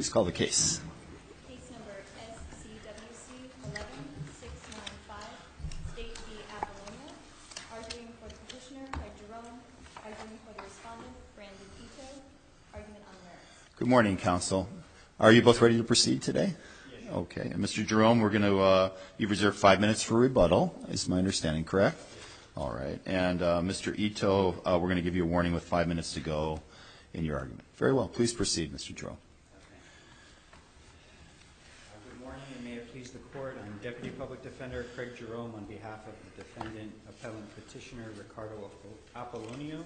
Please call the case. Case number SCWC 11695, State v. Apollonia. Arguing for the petitioner, Craig Jerome. Arguing for the respondent, Brandon Ito. Argument on the merits. Good morning, counsel. Are you both ready to proceed today? Yes. Okay. And Mr. Jerome, we're going to, you've reserved 5 minutes for rebuttal, is my understanding, correct? Yes. All right. And Mr. Ito, we're going to give you a warning with 5 minutes to go in your argument. Very well. Please proceed, Mr. Jerome. Good morning, and may it please the Court. I'm Deputy Public Defender Craig Jerome on behalf of the defendant, appellant petitioner Ricardo Apollonio.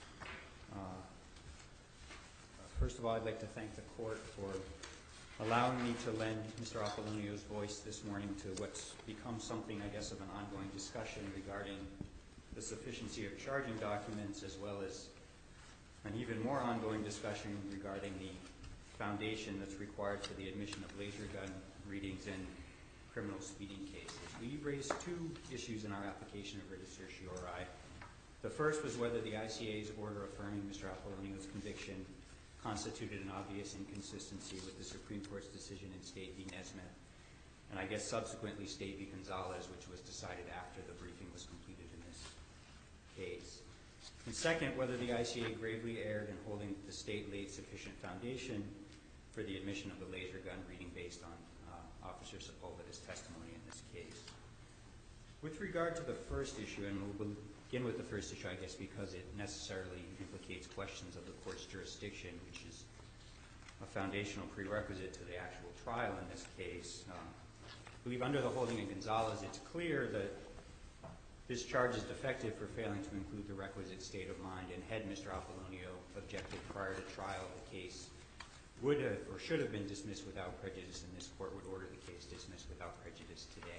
First of all, I'd like to thank the Court for allowing me to lend Mr. Apollonio's voice this morning to what's become something, I guess, of an ongoing discussion regarding the sufficiency of charging documents, as well as an even more ongoing discussion regarding the foundation that's required for the admission of laser gun readings in criminal speeding cases. We raised two issues in our application of writ of certiorari. The first was whether the ICA's order affirming Mr. Apollonio's conviction constituted an obvious inconsistency with the Supreme Court's decision in State v. Nesmith, and I guess subsequently State v. Gonzalez, which was decided after the briefing was completed in this case. And second, whether the ICA gravely erred in holding the State laid sufficient foundation for the admission of the laser gun reading based on Officer Sepulveda's testimony in this case. With regard to the first issue, and we'll begin with the first issue, I guess, because it necessarily implicates questions of the Court's jurisdiction, which is a foundational prerequisite to the actual trial in this case. I believe under the holding in Gonzalez, it's clear that this charge is defective for failing to include the requisite state of mind, and had Mr. Apollonio objected prior to trial, the case would have or should have been dismissed without prejudice, and this Court would order the case dismissed without prejudice today.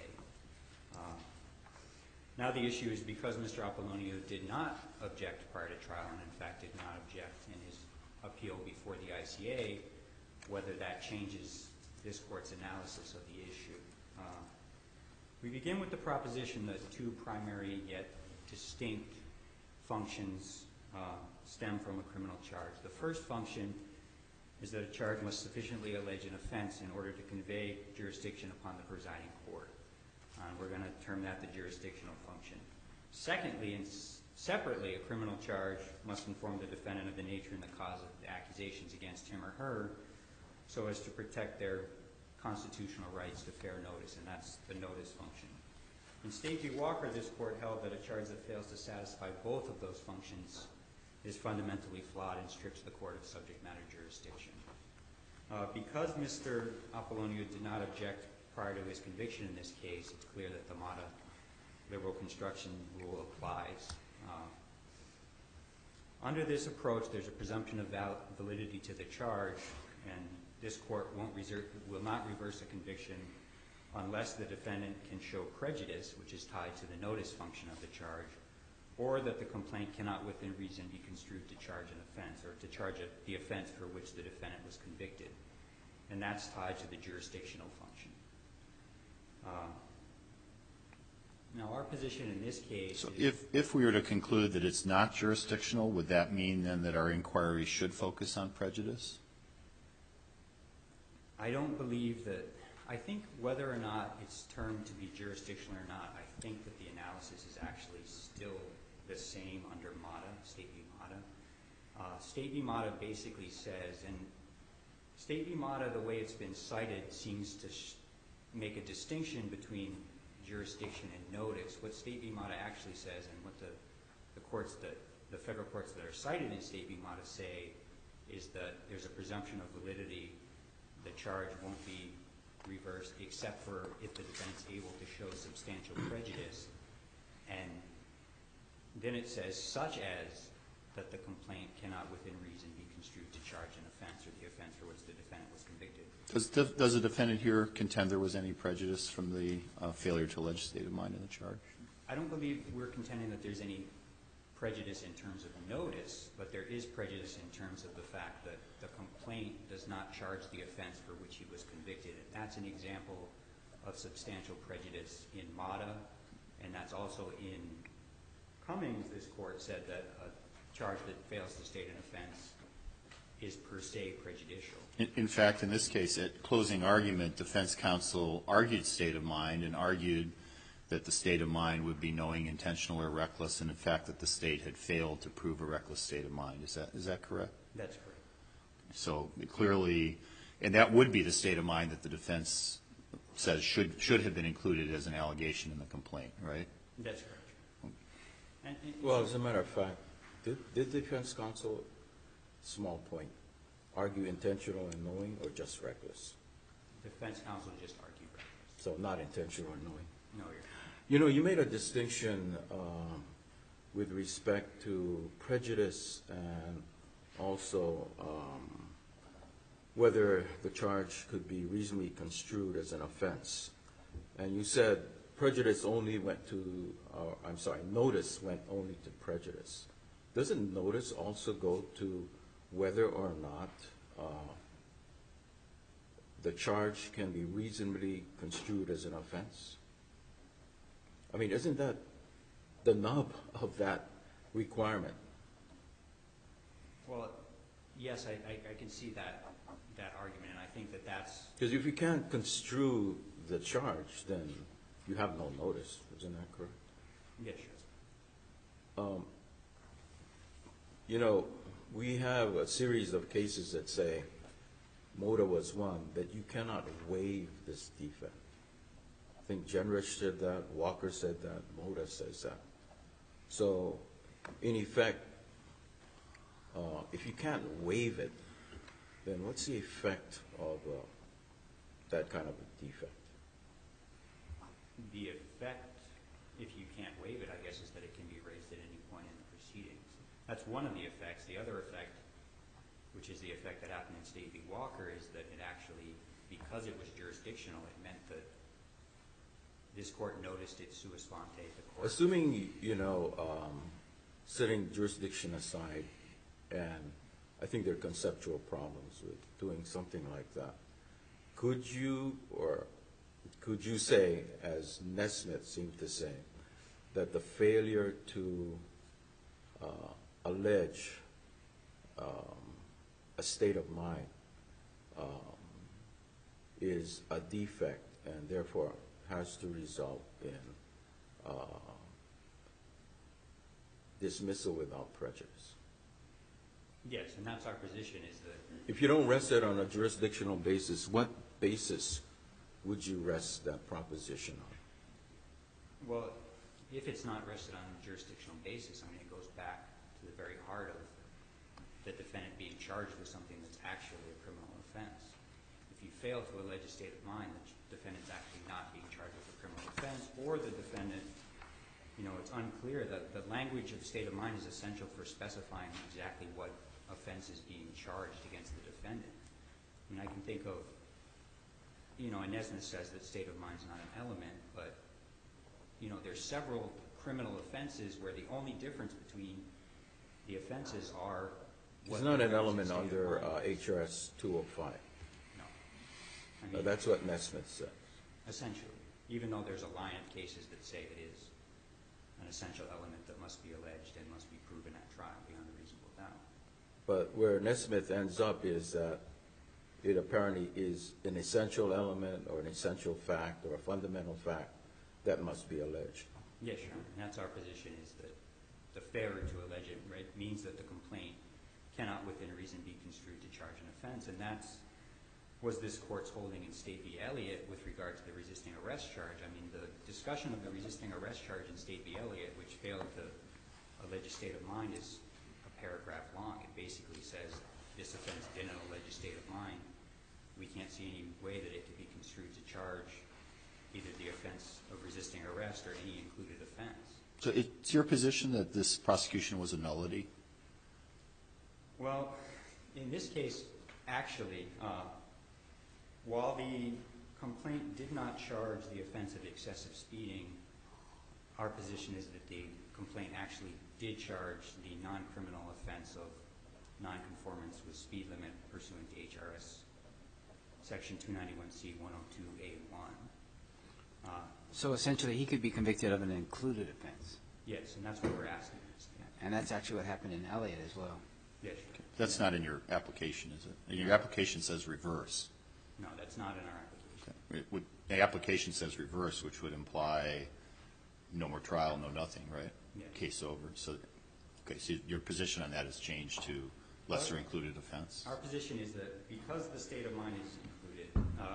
Now the issue is, because Mr. Apollonio did not object prior to trial, and in fact did not object in his appeal before the ICA, whether that changes this Court's analysis of the issue. We begin with the proposition that two primary yet distinct functions stem from a criminal charge. The first function is that a charge must sufficiently allege an offense in order to convey jurisdiction upon the presiding court. We're going to term that the jurisdictional function. Secondly, and separately, a criminal charge must inform the defendant of the nature and the cause of the accusations against him or her, so as to protect their constitutional rights to fair notice, and that's the notice function. In State v. Walker, this Court held that a charge that fails to satisfy both of those functions is fundamentally flawed and strips the Court of subject matter jurisdiction. Because Mr. Apollonio did not object prior to his conviction in this case, it's clear that the Mata liberal construction rule applies. Under this approach, there's a presumption of validity to the charge, and this Court will not reverse a conviction unless the defendant can show prejudice, which is tied to the notice function of the charge, or that the complaint cannot within reason be construed to charge an offense, or to charge the offense for which the defendant was convicted. And that's tied to the jurisdictional function. Now, our position in this case So is... if we were to conclude that it's not jurisdictional, would that mean then that our inquiry should focus on prejudice? I don't believe that... I think whether or not it's termed to be jurisdictional or not, I think that the analysis is actually still the same under Mata, State v. Mata. State v. Mata basically says, and State v. Mata, the way it's been cited, seems to make a distinction between jurisdiction and notice. What State v. Mata actually says, and what the federal courts that are cited in State v. Mata say, is that there's a presumption of validity. The charge won't be reversed except for if the defendant's able to show substantial prejudice. And then it says, such as that the complaint cannot within reason be construed to charge an offense or the offense for which the defendant was convicted. Does the defendant here contend there was any prejudice from the failure to allege state of mind in the charge? I don't believe we're contending that there's any prejudice in terms of notice, but there is prejudice in terms of the fact that the complaint does not charge the offense for which he was convicted. And that's an example of substantial prejudice in Mata, and that's also in Cummings. This court said that a charge that fails to state an offense is per se prejudicial. In fact, in this case, at closing argument, defense counsel argued state of mind and argued that the state of mind would be knowing, intentional, or reckless, and in fact that the state had failed to prove a reckless state of mind. Is that correct? That's correct. So clearly, and that would be the state of mind that the defense says should have been included as an allegation in the complaint, right? That's correct. Well, as a matter of fact, did defense counsel, small point, argue intentional and knowing or just reckless? Defense counsel just argued reckless. So not intentional or knowing. No, you're You know, you made a distinction with respect to prejudice and also whether the charge could be reasonably construed as an offense. And you said prejudice only went to, notice went only to prejudice. Doesn't notice also go to whether or not the charge can be reasonably construed as an offense? I mean, isn't that the nub of that requirement? Well, yes, I can see that argument, and I think that's... Because if you can't construe the charge, then you have no notice. Isn't that correct? Yes, sure. You know, we have a series of cases that say, Moda was one, that you cannot waive this defect. I think Jenrich said that, Walker said that, Moda says that. So, in effect, if you can't waive it, then what's the effect of that kind of a defect? The effect, if you can't waive it, I guess, is that it can be raised at any point in the proceedings. That's one of the effects. The other effect, which is the effect that happened in State v. Walker, is that it actually, because it was jurisdictional, it meant that this court noticed it sua sponte. Assuming, you know, setting jurisdiction aside, and I think there are conceptual problems with doing something like that, could you say, as Nesmith seemed to say, that the failure to allege a state of mind is a defect and therefore has to result in dismissal without prejudice? Yes, and that's our position, is that... If you don't rest it on a jurisdictional basis, what basis would you rest that proposition on? Well, if it's not rested on a jurisdictional basis, I mean, it goes back to the very heart of the defendant being charged with something that's actually a criminal offense. If you fail to allege a state of mind, the defendant's actually not being charged with a criminal offense, or the defendant, you know, it's unclear that the language of the state of mind is essential for specifying exactly what offense is being charged against the defendant. I mean, I can think of, you know, and Nesmith says that state of mind is not an element, but, you know, there's several criminal offenses where the only difference between the offenses are... It's not an element under HRS 205. No. I mean, That's what Nesmith said. essentially, even though there's a line of cases that say it is an essential element that must be alleged and must be proven at trial beyond a reasonable doubt. But where Nesmith ends up is that it apparently is an essential element or an essential fact or a fundamental fact that must be alleged. Yes, Your Honor, and that's our position, is that the failure to allege it, right, means that the complaint cannot within reason be construed to charge an offense, and that's was this court's holding in State v. Elliott with regard to the resisting arrest charge. I mean, the discussion of the resisting arrest charge in State v. Elliott, which failed to allege a state of mind, is a paragraph long. It basically says this offense didn't allege a state of mind. We can't see any way that it could be construed to charge either the offense of resisting arrest or any included offense. So it's your position that this prosecution was a nullity? Well, in this case, actually, while the complaint did not charge the offense of excessive speeding, our position is that the complaint actually did charge the non-criminal offense of nonconformance with speed limit pursuant to HRS Section 291C 102A1. So essentially, he could be convicted of an included offense. Yes, and that's what we're asking. And that's actually what happened in Elliott as well. Yes. That's not in your application, is it? Your application says reverse. No, that's not in our application. It would, the application says reverse, which would imply no more trial, no nothing, right? Yeah. Case over. So, okay, so your position on that has changed to lesser included offense? Our position is that because the state of mind is included,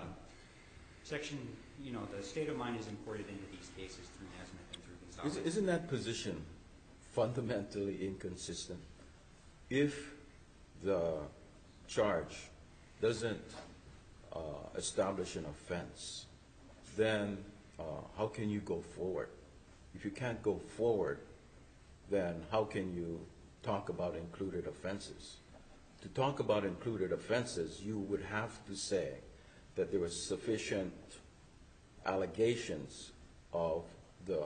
the state of mind is imported into these cases through Nesmith and through Gonzalez. Isn't that position fundamentally inconsistent? If the charge doesn't establish an offense, then how can you go forward? If you can't go forward, then how can you talk about included offenses? To talk about included offenses, you would have to say that there was sufficient allegations of the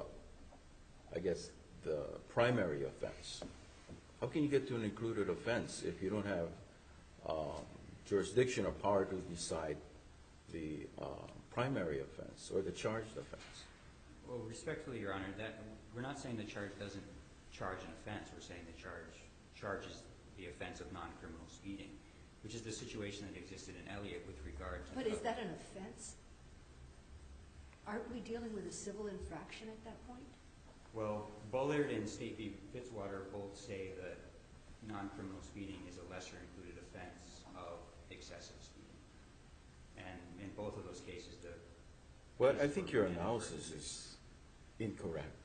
primary offense. How can you get to an included offense if you don't have jurisdiction or power to decide the primary offense or the charged offense? Well, respectfully, Your Honor, we're not saying the charge doesn't charge an offense. We're saying the charge charges the offense of non-criminal speeding, which is the situation that existed in Elliott with regard to. But is that an offense? Aren't we dealing with a civil infraction at that point? Well, Bullard and State v. Fitzwater both say that non-criminal speeding is a lesser included offense of excessive speeding. And in both of those cases, Well, I think your analysis is incorrect.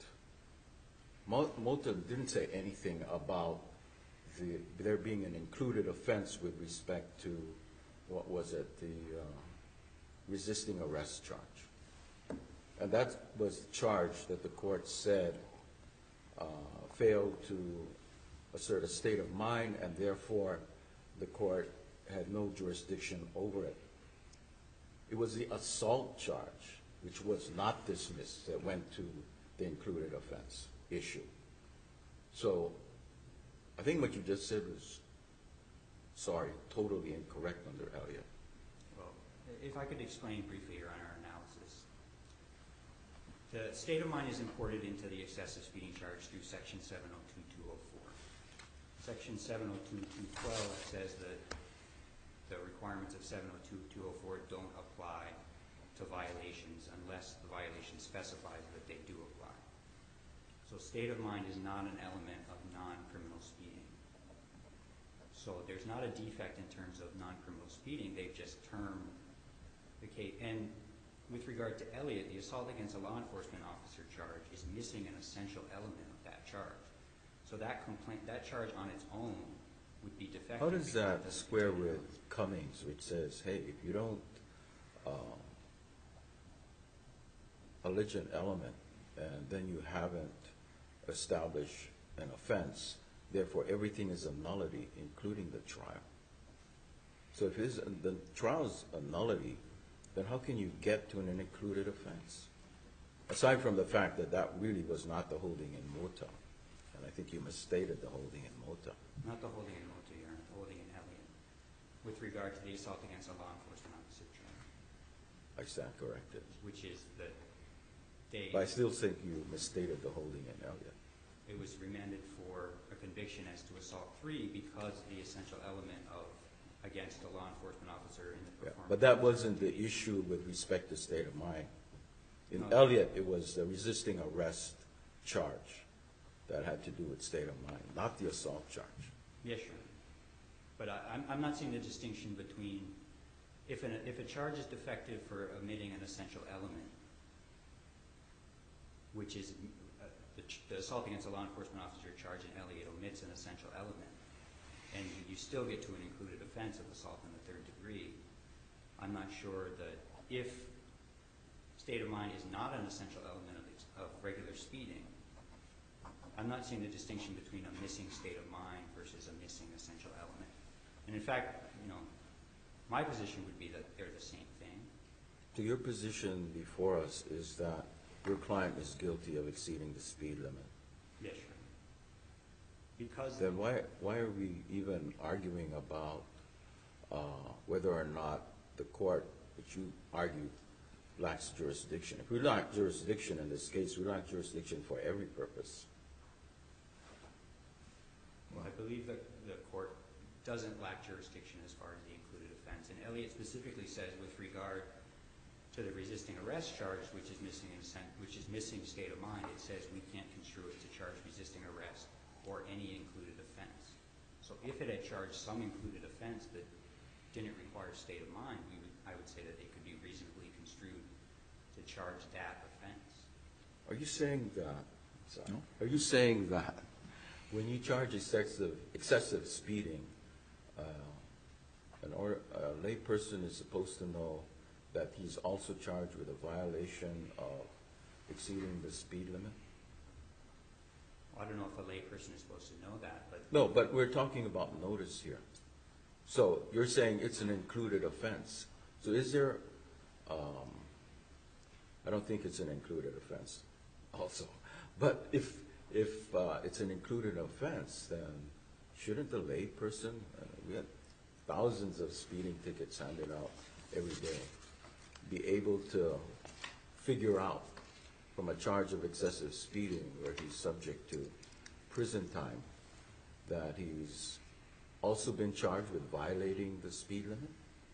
Moulton didn't say anything about there being an included offense with respect to, what was it, the resisting arrest charge. And that was the charge that the court said failed to assert a state of mind, and therefore the court had no jurisdiction over it. It was the assault charge, which was not dismissed, that went to the included offense issue. So I think what you just said was, totally incorrect under Elliott. well, if I could explain briefly, Your Honor, our analysis. The state of mind is imported into the excessive speeding charge through Section 702.204. Section 702.212 says that the requirements of 702.204 don't apply to violations unless the violation specifies that they do apply. So state of mind is not an element of non-criminal speeding. So there's not a defect in terms of non-criminal speeding. They've just termed the case. And with regard to Elliott, the assault against a law enforcement officer charge is missing an essential element of that charge. So that charge on its own would be defective. How does that square with Cummings, which says, hey, if you don't allege an element and then you haven't established an offense, therefore everything is a nullity, including the trial? So if the trial is a nullity, then how can you get to an included offense? Aside from the fact that that really was not the holding in Mota. And I think you misstated the holding in Mota. Not the holding in Mota, Your Honor, the holding in Elliott, with regard to the assault against a law enforcement officer charge. I stand corrected. Which is that they. But I still think you misstated the holding in Elliott. It was remanded for a conviction as to assault 3 because the essential element of against a law enforcement officer in the performance. But that wasn't the issue with respect to state of mind. In Elliott, it was the resisting arrest charge that had to do with state of mind, not the assault charge. Yes, Your Honor. But I'm not seeing the distinction between if a charge is defective for omitting an essential element, which is the assault against a law enforcement officer charge in Elliott omits an essential element, and you still get to an included offense of assault in the third degree. I'm not sure that if state of mind is not an essential element of regular speeding, I'm not seeing the distinction between a missing state of mind versus a missing essential element. And in fact, my position would be that they're the same thing. So your position before us is that your client is guilty of exceeding the speed limit. Yes, Your Honor. Because Then why are we even arguing about whether or not the court, which you argue lacks jurisdiction? If we lack jurisdiction in this case, we lack jurisdiction for every purpose. I believe that the court doesn't lack jurisdiction as far as the included offense. And Elliott specifically says with regard to the resisting arrest charge, which is missing state of mind, it says we can't construe it to charge resisting arrest or any included offense. So if it had charged some included offense that didn't require state of mind, I would say that it could be reasonably construed to charge that offense. Are you saying that? Sorry. No. Are you saying that when you charge excessive speeding, a layperson is supposed to know that he's also charged with a violation of exceeding the speed limit? Well, I don't know if a layperson is supposed to know that, but No, but we're talking about notice here. So you're saying it's an included offense. So is there, I don't think it's an included offense also. But if it's an included offense, then shouldn't the layperson, we had thousands of speeding tickets handed out every day, be able to figure out from a charge of excessive speeding where he's subject to prison time that he's also been charged with violating the speed limit?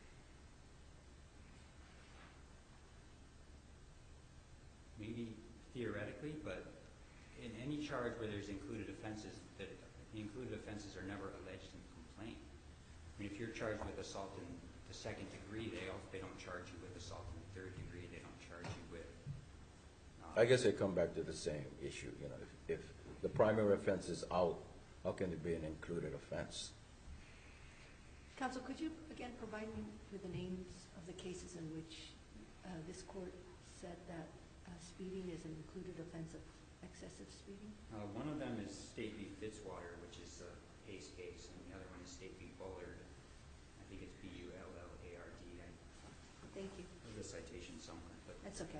maybe theoretically, but in any charge where there's included offenses, that the included offenses are never alleged in the complaint. I mean, if you're charged with assault in the second degree, they don't charge you with assault in the third degree. They don't charge you with. I guess I come back to the same issue. You know, if the primary offense is out, how can it be an included offense? Counsel, could you again provide me with the names of the cases in which this court said that speeding is an included offense of excessive speeding? One of them is State v. Fitzwater, which is a Pace case, and the other one is State v. Bullard. I think it's B-U-L-L-A-R-D. Thank you. There's a citation somewhere. But That's okay.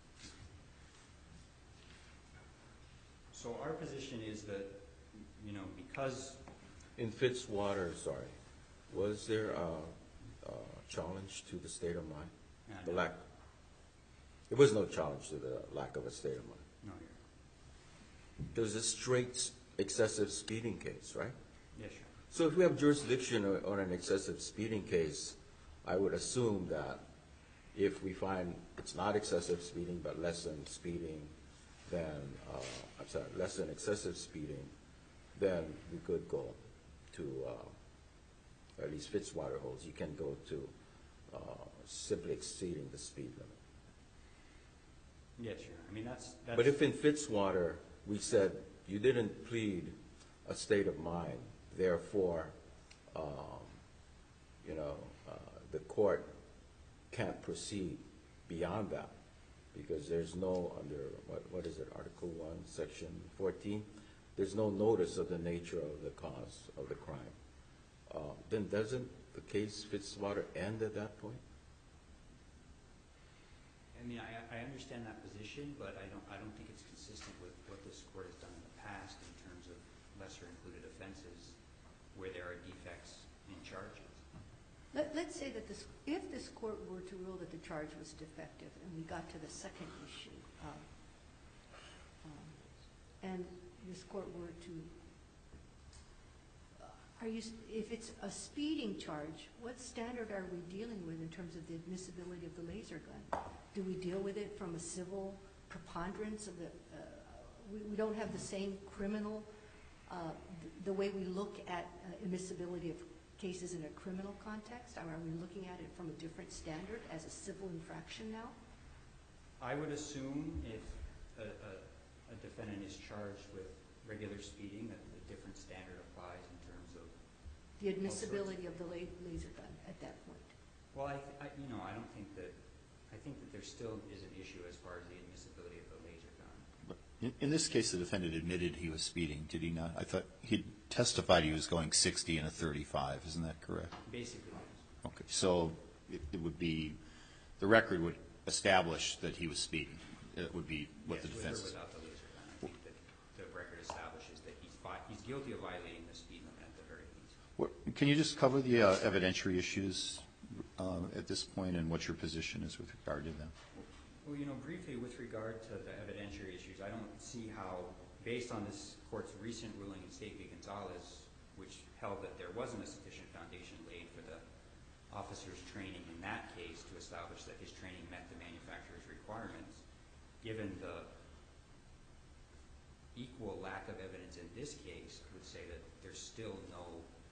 so our position is that, you know, because In Fitzwater, sorry, was there a challenge to the state of mind? The no, lack. There was no challenge to the lack of a state of mind. no, It was a straight excessive speeding case, right? yes, sure. So if we have jurisdiction on an excessive speeding case, I would assume that if we find it's not excessive speeding but less than speeding, then less than excessive speeding, then we could go to at least Fitzwater holds. You can go to simply exceeding the speed limit. Yes, sure. I mean, that's But if in Fitzwater we said you didn't plead a state of mind, therefore, the court can't proceed beyond that because there's no under what is it, Article 1, Section 14. There's no notice of the nature of the cause of the crime. Then doesn't the case Fitzwater end at that point? I mean, I understand that position, but I don't think it's consistent with what this court has done in the past in terms of lesser included offenses where there are defects in charges. Let's say that if this court were to rule that the charge was defective and we got to the second issue, and this court were to, if it's a speeding charge, what standard are we dealing with in terms of the admissibility of the laser gun? Do we deal with it from a civil preponderance of the, we don't have the same criminal, the way we look at admissibility of cases in a criminal context? Are we looking at it from a different standard as a civil infraction now? I would assume if a defendant is charged with regular speeding, that a different standard applies in terms of The admissibility of the laser gun at that point? Well, I don't think that. I think that there still is an issue as far as the admissibility of the laser gun. But in this case, the defendant admitted he was speeding, did he not? I thought he testified he was going 60 in a 35. Isn't that correct? Basically, yes. Okay, so it would be, the record would establish that he was speeding. It would be what the defense With or without the laser gun, I think that the record establishes that he's guilty of violating the speed limit at the very least. Can you just cover the evidentiary issues at this point and what your position is with regard to them? Well, briefly with regard to the evidentiary issues, I don't see how, based on this court's recent ruling in State v. Gonzalez, which held that there wasn't a sufficient foundation laid for the officer's training in that case to establish that his training met the manufacturer's requirements. Given the equal lack of evidence in this case, I would say that there's still no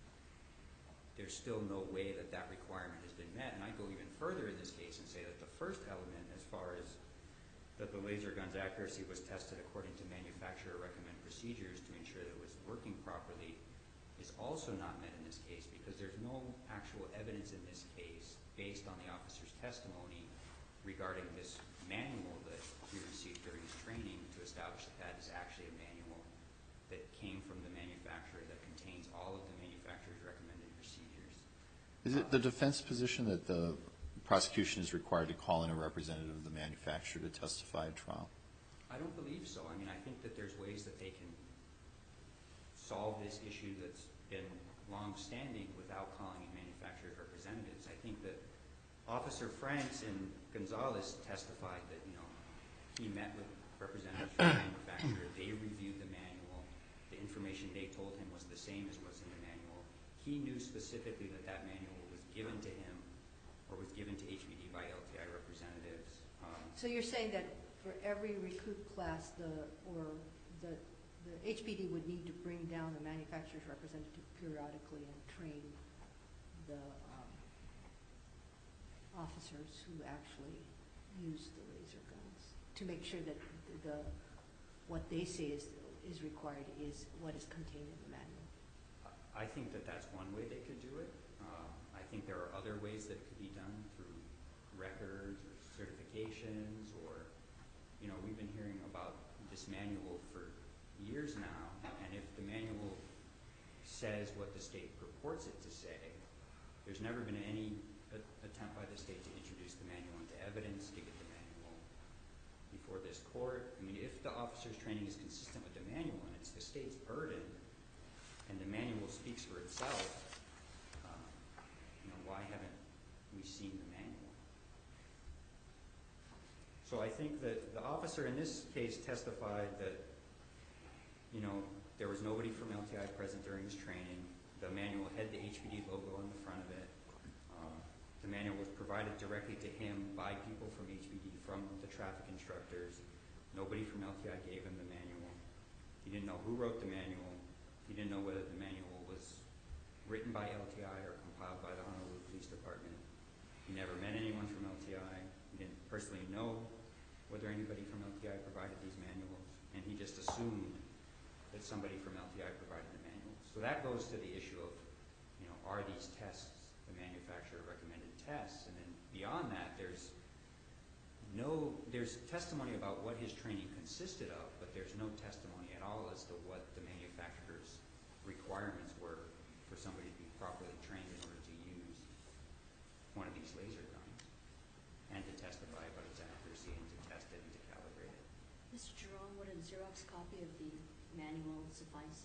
way that that requirement has been met. And I go even further in this case and say that the first element, as far as that the laser gun's accuracy was tested according to manufacturer recommended procedures to ensure that it was working properly, is also not met in this case because there's no actual evidence in this case based on the officer's testimony regarding this manual that he received during his training to establish that that is actually a manual that came from the manufacturer that contains all of the manufacturer's recommended procedures. Is it the defense position that the prosecution is required to call in a representative of the manufacturer to testify at trial? I don't believe so. I mean, I think that there's ways that they can solve this issue that's been long-standing without calling in manufacturer's representatives. I think that Officer Franks and Gonzalez testified that, he met with representatives from the manufacturer. They reviewed the manual. The information they told him was the same as what's in the manual. He knew specifically that that manual was given to him or was given to HPD by LTI representatives. So you're saying that for every recruit class, the HPD would need to bring down the manufacturer's representative periodically and train the officers who actually use the laser guns to make sure that what they say is required is what is contained in the manual. I think that that's one way they could do it. I think there are other ways that it could be done through records or certifications or, we've been hearing about this manual for years now, and if the manual says what the state purports it to say, there's never been any attempt by the state to introduce the manual into evidence, to get the manual before this court. I mean, if the officer's training is consistent with the manual and it's the state's burden and the manual speaks for itself, why haven't we seen the manual? So I think that the officer in this case testified that, there was nobody from LTI present during his training. The manual had the HPD logo on the front of it. The manual was provided directly to him by people from HPD, from the traffic instructors. Nobody from LTI gave him the manual. He didn't know who wrote the manual. He didn't know whether the manual was written by LTI or compiled by the Honolulu Police Department. He never met anyone from LTI. He didn't personally know whether anybody from LTI provided these manuals, and he just assumed that somebody from LTI provided the manuals. So that goes to the issue of, are these tests the manufacturer recommended tests? And then beyond that, there's testimony about what his training consisted of, but there's no testimony at all as to what the manufacturer's requirements were for somebody to be properly trained in order to use one of these laser guns and to testify about its accuracy and to test it and to calibrate it. Mr. Jerome, would a Xerox copy of the manual suffice?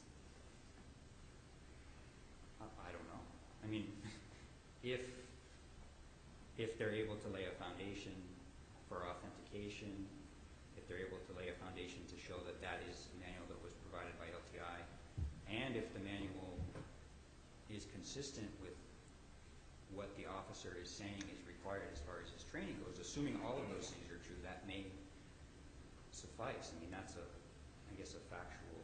I don't know. I mean, if they're able to lay a foundation for authentication, if they're able to lay a foundation to show that that is the manual that was provided by LTI, and if the manual is consistent with what the officer is saying is required as far as his training goes, assuming all of those things are true, that may suffice. I mean, that's I guess a factual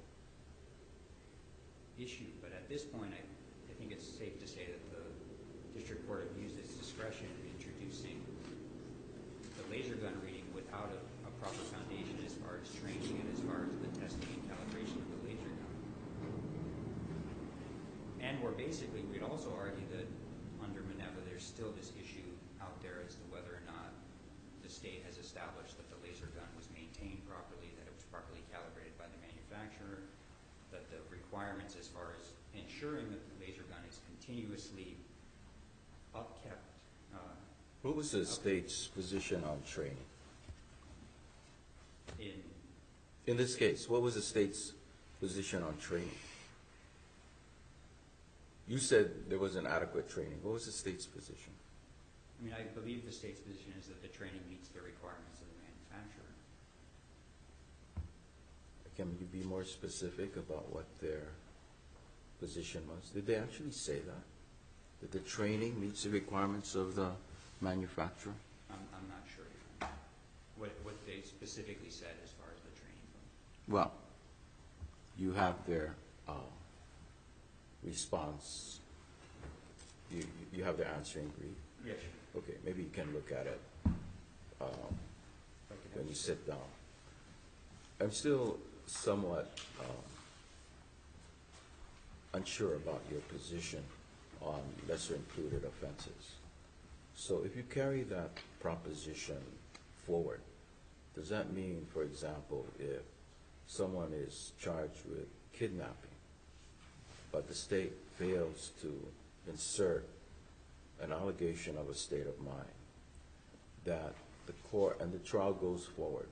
issue. But at this point, I think it's safe to say that the district court abused its discretion in introducing the laser gun reading without a proper foundation as far as training and as far as the testing and calibration of the laser gun. And we're basically, we'd also argue that under Minerva, there's still this issue out there as to whether or not the state has established that the laser gun was maintained properly, that it was properly calibrated by the manufacturer, that the requirements as far as ensuring that the laser gun is continuously upkept. What was the state's position on training? In this case, what was the state's position on training? You said there was inadequate training. What was the state's position? I mean, I believe the state's position is that the training meets the requirements of the manufacturer. Can you be more specific about what their position was. Did they actually say that? That the training meets the requirements of the manufacturer? I'm not sure what they specifically said as far as the training goes. Well, you have their response. You have the answering brief. Yes. Okay, maybe you can look at it when you sit down. I'm still somewhat unsure about your position on lesser included offenses. So if you carry that proposition forward, does that mean, for example, if someone is charged with kidnapping, but the state fails to insert an allegation of a state of mind, that the court and the trial goes forward,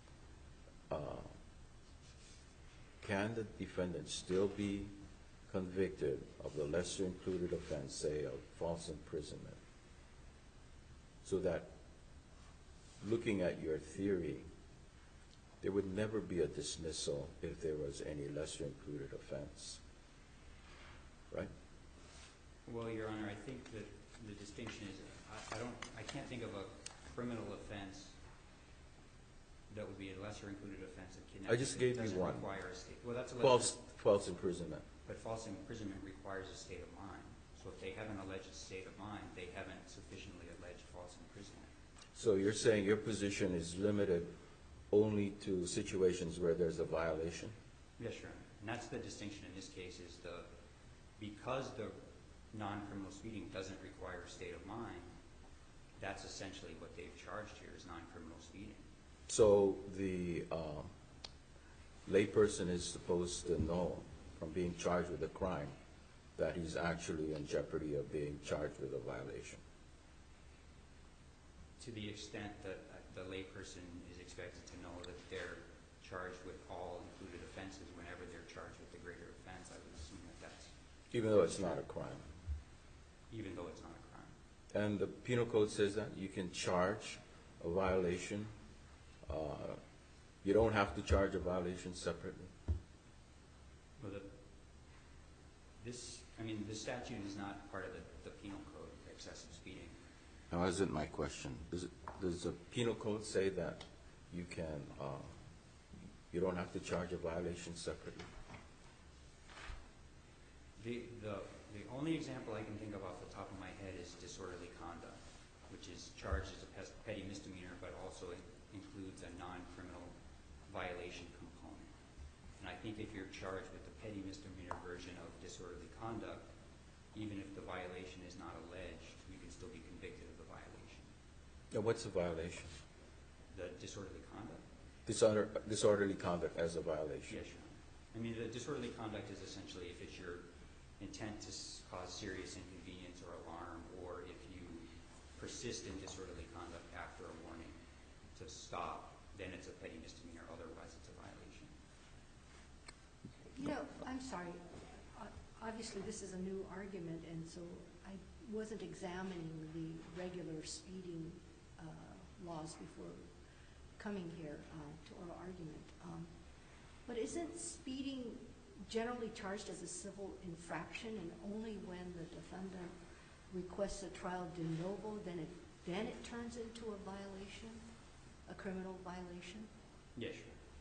can the defendant still be convicted of the lesser included offense, say, of false imprisonment? So that, looking at your theory, there would never be a dismissal if there was any lesser included offense, right? Well, Your Honor, I think that the distinction is, I can't think of a criminal offense that would be a lesser included offense of kidnapping. I just gave you one. Doesn't require a state. Well, that's a lesser. False imprisonment. But false imprisonment requires a state of mind. So if they haven't alleged a state of mind, they haven't sufficiently alleged false imprisonment. So you're saying your position is limited only to situations where there's a violation? Yes, Your Honor. And that's the distinction in this case is because the non-criminal speeding doesn't require a state of mind, that's essentially what they've charged here is non-criminal speeding. So the layperson is supposed to know from being charged with a crime that he's actually in jeopardy of being charged with a violation? To the extent that the layperson is expected to know that they're charged with all included offenses whenever they're charged with the greater offense, I would assume that that's... Even though it's not a crime? Even though it's not a crime. And the penal code says that you can charge a violation. You don't have to charge a violation separately. Well, the statute is not part of the penal code, excessive speeding. Now, isn't my question. Does the penal code say that you can, you don't have to charge a violation separately? The only example I can think of off the top of my head is disorderly conduct, which is charged as a petty misdemeanor, but also includes a non-criminal violation component. And I think if you're charged with the petty misdemeanor version of disorderly conduct, even if the violation is not alleged, you can still be convicted of the violation. Now, what's a violation? The disorderly conduct? Disorderly conduct as a violation. Yes, Your Honor. I mean, the disorderly conduct is essentially if it's your intent to cause serious inconvenience or alarm, or if you persist in disorderly conduct after a warning to stop, then it's a petty misdemeanor. Otherwise, it's a violation. You know, I'm sorry. Obviously, this is a new argument, and so I wasn't examining the regular speeding laws before coming here to oral argument. But isn't speeding generally charged as a civil infraction, and only when the defendant requests a trial de novo, then it turns into a violation, a criminal violation? Yes, Your Honor.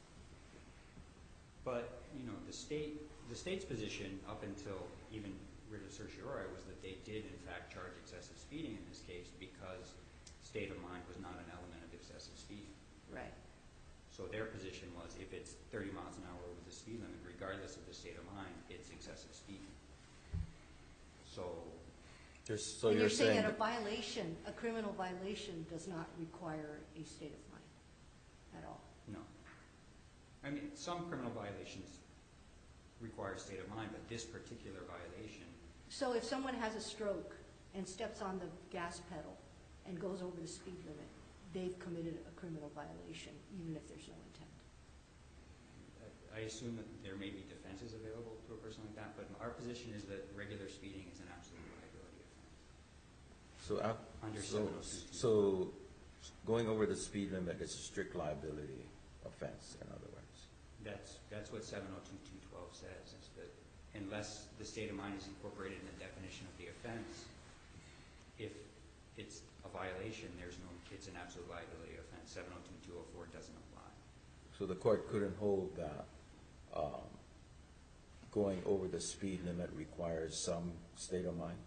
But, you know, the state's position up until even writ of certiorari was that they did, in fact, charge excessive speeding in this case because state of mind was not an element of excessive speeding. Right. So their position was if it's 30 miles an hour over the speed limit, regardless of the state of mind, it's excessive speeding. So you're saying that a violation, a criminal violation, does not require a state of mind at all? no. I mean, some criminal violations require a state of mind, but this particular violation... So if someone has a stroke and steps on the gas pedal and goes over the speed limit, they've committed a criminal violation, even if there's no intent? I assume that there may be defenses available to a person like that, but our position is that regular speeding is an absolute liability offense. So going over the speed limit is a strict liability offense, in other words? That's what 702.212 says, is that unless the state of mind is incorporated in the definition of the offense, if it's a violation, it's an absolute liability offense. 702.204 doesn't apply. So the court couldn't hold that going over the speed limit requires some state of mind?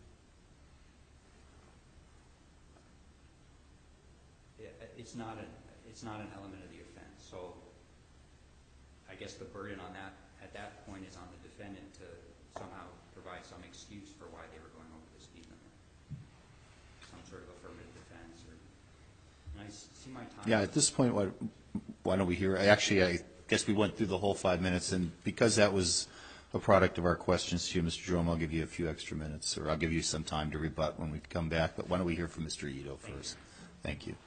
It's not an element of the offense. So I guess the burden on that at that point is on the defendant to somehow provide some excuse for why they were going over the speed limit. Some sort of affirmative defense. And I see my time. Yeah, at this point, why don't we hear? Actually, I guess we went through the whole 5 minutes, and because that was a product of our questions to you, Mr. Jerome, I'll give you a few extra minutes, or I'll give you some time to rebut when we come back. But why don't we hear from Mr. Ito first? Thank you.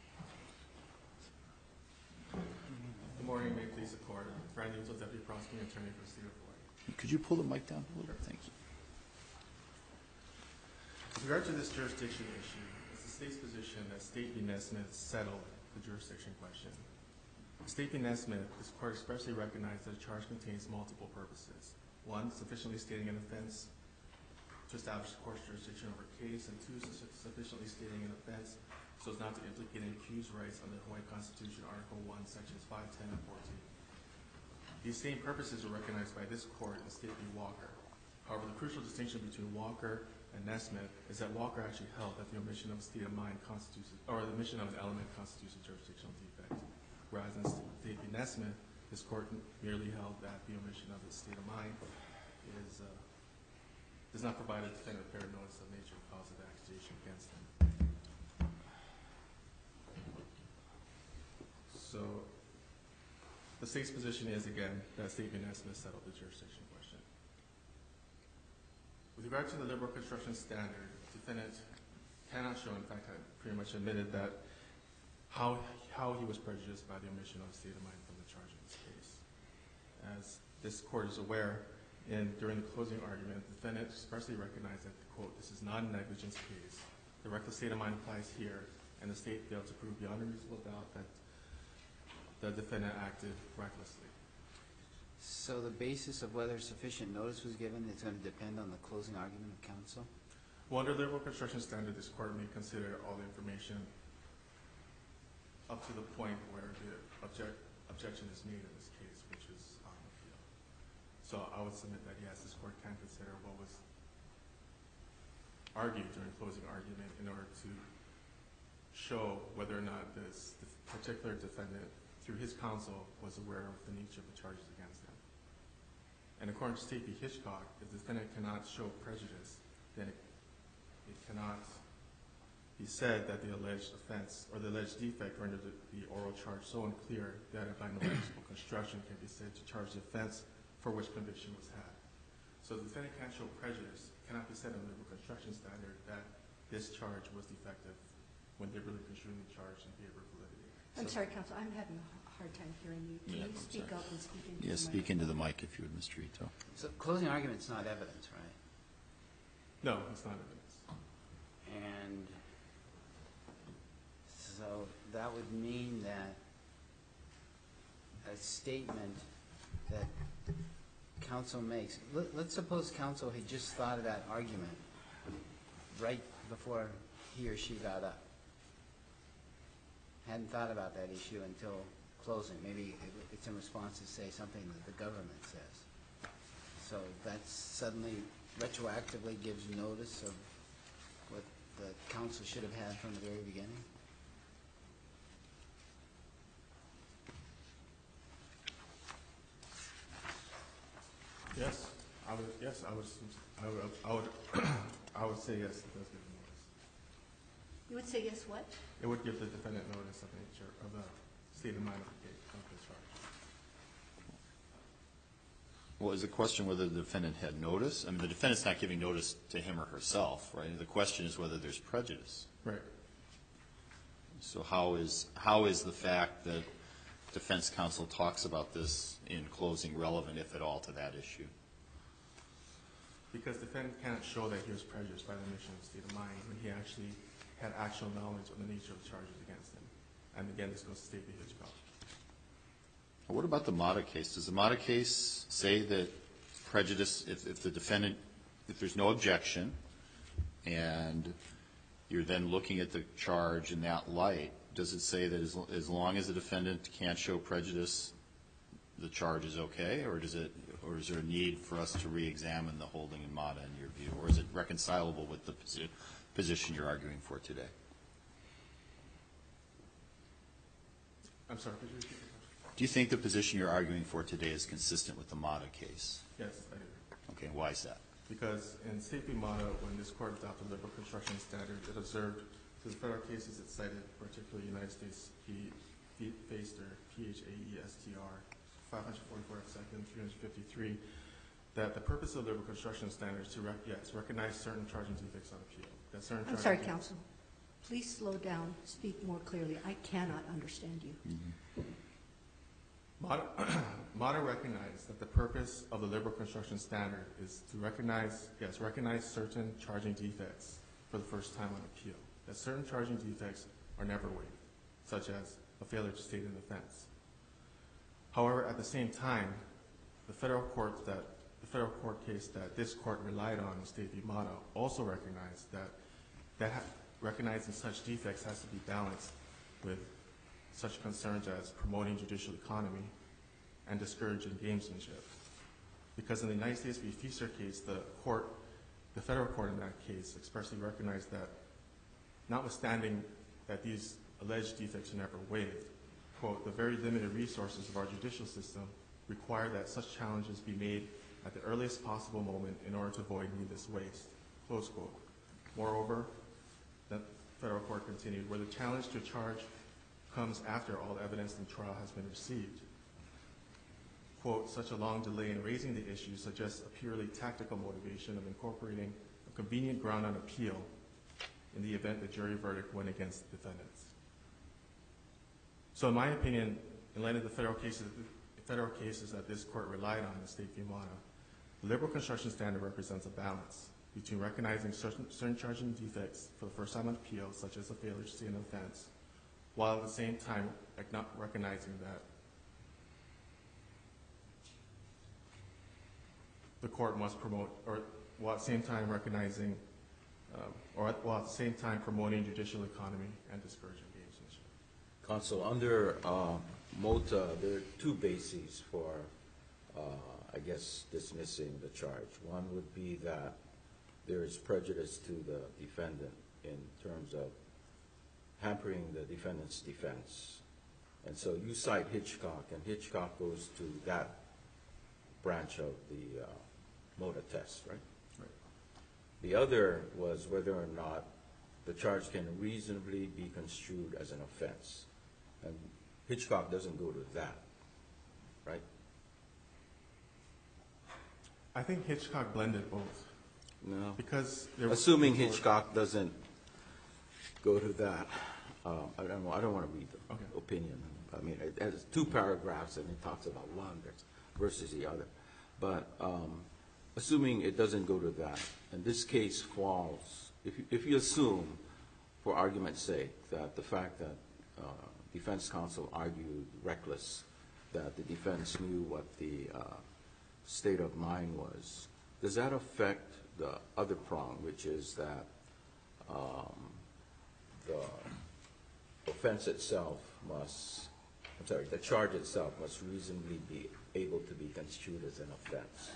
Good morning, may it please the court. Brandon Ito, Deputy Prosecuting Attorney for the State of Hawaii. Could you pull the mic down a little bit? Thank you. With regard to this jurisdiction issue, it's the state's position that State v. Nesmith settled the jurisdiction question. State v. Nesmith, this court expressly recognized that a charge contains multiple purposes. One, sufficiently stating an offense to establish the court's jurisdiction over a case, and two, sufficiently stating an offense so as not to implicate an accused's rights under the Hawaii Constitution, Article 1, Sections 5, 10, and 14. These same purposes are recognized by this court in State v. Walker. However, the crucial distinction between Walker and Nesmith is that Walker actually held that the omission of a state of mind constitutes, or the omission of an element constitutes a jurisdictional defect. Whereas in State v. Nesmith, this court merely held that the omission of the state of mind does not provide a defendant fair notice of nature and cause of accusation against him. So the state's position is, again, that State v. Nesmith settled the jurisdiction question. With regard to the liberal construction standard, the defendant cannot show, in fact, I pretty much admitted that how he was prejudiced by the omission of a state of mind from the charge in this case. As this court is aware, during the closing argument, the defendant expressly recognized that, quote, this is not a negligence case. The reckless state of mind applies here, and the state failed to prove beyond a reasonable doubt that the defendant acted recklessly. So the basis of whether sufficient notice was given is going to depend on the closing argument of counsel? Well, under liberal construction standard, this court may consider all the information up to the point where the objection is made in this case, which is on appeal. So I would submit that, yes, this court can consider what was argued during closing argument in order to show whether or not this particular defendant, through his counsel, was aware of the nature of the charges against him. And according to State v. Hitchcock, if the defendant cannot show prejudice, then it cannot be said that the alleged offense or the alleged defect rendered the oral charge so unclear that by no reasonable construction can be said to charge the offense for which conviction was had. So the defendant can't show prejudice. It cannot be said under liberal construction standard that this charge was defective when they really construed the charge in favor of validity. I'm sorry, counsel, I'm having a hard time hearing you. Can you speak up and speak into the mic? Yes, speak into the mic if you would, Mr. Ito. So closing argument's not evidence, right? No, it's not evidence. And so that would mean that a statement that counsel makes, let's suppose counsel had just thought of that argument right before he or she got up. Hadn't thought about that issue until closing. Maybe it's in response to say something that the government says. So that suddenly retroactively gives notice of what the counsel should have had from the very beginning? Yes, I would say yes, it does give notice. You would say yes, what? It would give the defendant notice of the nature of the state of mind of the charge. Well, is the question whether the defendant had notice? I mean, the defendant's not giving notice to him or herself, right? The question is whether there's prejudice. Right. So how is the fact that defense counsel talks about this in closing relevant, if at all, to that issue? Because the defendant can't show that he was prejudiced by the omission of the state of mind when he actually had actual knowledge of the nature of the charges against him. And again, this goes to State v. Hitchcock. What about the Mata case? Does the Mata case say that prejudice, if the defendant, if there's no objection, and you're then looking at the charge in that light, does it say that as long as the defendant can't show prejudice, the charge is okay, or is there a need for us to re-examine the holding in Mata in your view, or is it reconcilable with the position you're arguing for today? I'm sorry, could you repeat the question? Do you think the position you're arguing for today is consistent with the Mata case? Yes, I do. Okay, why is that? Because in State v. Mata, when this court adopted liberal construction standard, it observed to the federal cases it cited, particularly United States v. Phaester, P-H-A-E-S-T-R, 544 F. 2nd, 353, that the purpose of liberal construction standards is to recognize certain charging defects on appeal. That certain I'm sorry, counsel. Please slow down. Speak more clearly. I cannot understand you. Mata recognized that the purpose of the liberal construction standard is to recognize certain charging defects for the first time on appeal. That certain charging defects are never waived, such as a failure to state an offense. However, at the same time, the federal court case that this court relied on in State v. Mata also recognized that recognizing such defects has to be balanced with such concerns as promoting judicial economy and discouraging gamesmanship. Because in the United States v. Phaester case, the federal court in that case expressly recognized that notwithstanding that these alleged defects are never waived, quote, the very limited resources of our judicial system require that such challenges be made at the earliest possible moment in order to avoid needless waste, close quote. Moreover, the federal court continued, where the challenge to a charge comes after all evidence in trial has been received. Quote, such a long delay in raising the issue suggests a purely tactical motivation of incorporating a convenient ground on appeal in the event the jury verdict went against the defendants. So in my opinion, in light of the federal cases that this court relied on in State v. Mata, the liberal construction standard represents a balance between recognizing certain charging defects for the first time on appeal, such as a failure to state an offense, while at the same time recognizing that the court must promote, or while at the same time recognizing, while at the same time promoting judicial economy and discouraging gamesmanship. Counsel, under MOTA, there are two bases for, I guess, dismissing the charge. One would be that there is prejudice to the defendant in terms of hampering the defendant's defense. And so you cite Hitchcock, and Hitchcock goes to that branch of the MOTA test, right? Right. The other was whether or not the charge can reasonably be construed as an offense. And Hitchcock doesn't go to that, right? I think Hitchcock blended both. No. Because assuming Hitchcock doesn't go to that, I don't want to read the opinion. I mean, it has two paragraphs and it talks about one versus the other. But assuming it doesn't go to that, and this case falls, if you assume, for argument's sake, that the fact that defense counsel argued reckless, that the defense knew what the state of mind was, does that affect the other prong, which is that the offense itself must, I'm sorry, the charge itself must reasonably be able to be construed as an offense?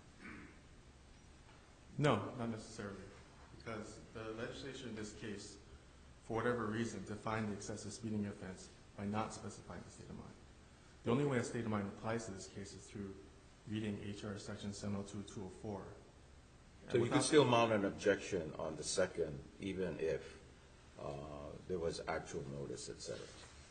No, not necessarily. Because the legislation in this case, for whatever reason, defined the excessive speeding offense by not specifying the state of mind. The only way a state of mind applies to this case is through reading HR section 702-204. So you can still mount an objection on the second, even if there was actual notice, et cetera.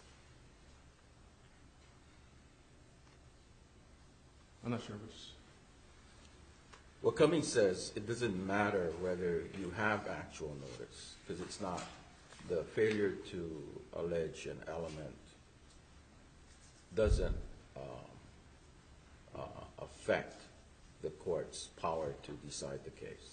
I'm not sure which. Well, Cummings says it doesn't matter whether you have actual notice, because it's not the failure to allege an element doesn't affect the court's power to decide the case.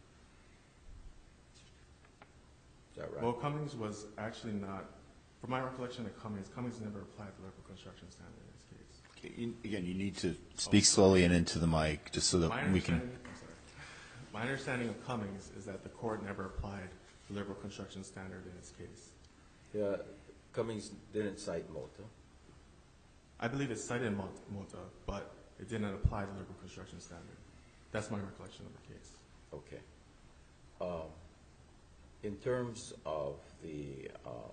Is that right? Well, Cummings was actually not, from my recollection of Cummings never applied the liberal construction standard in this case. Again, you need to speak slowly and into the mic, just so that we can. My understanding of Cummings is that the court never applied the liberal construction standard in its case. Yeah, Cummings didn't cite Mota. I believe it cited Mota, but it didn't apply the liberal construction standard. That's my recollection of the case. Okay. In terms of the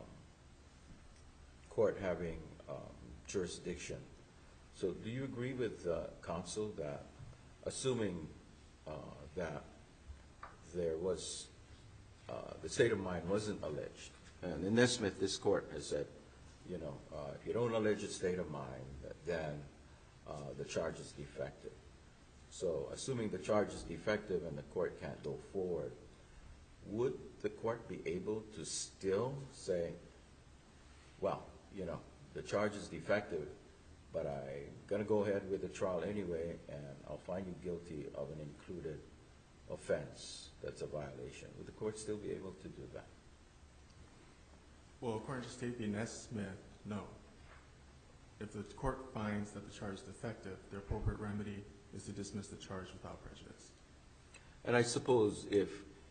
court having jurisdiction, so do you agree with counsel that, assuming that there was, the state of mind wasn't alleged, and in Nesmith, this court has said, you know, if you don't allege a state of mind, then the charge is defective. So assuming the charge is defective and the court can't go forward, would the court be able to still say, well, you know, the charge is defective, but I'm going to go ahead with the trial anyway, and I'll find you guilty of an included offense that's a violation? Would the court still be able to do that? Well, according to State v. Nesmith, no. If the court finds that the charge is defective, the appropriate remedy is to dismiss the charge without prejudice. And I suppose if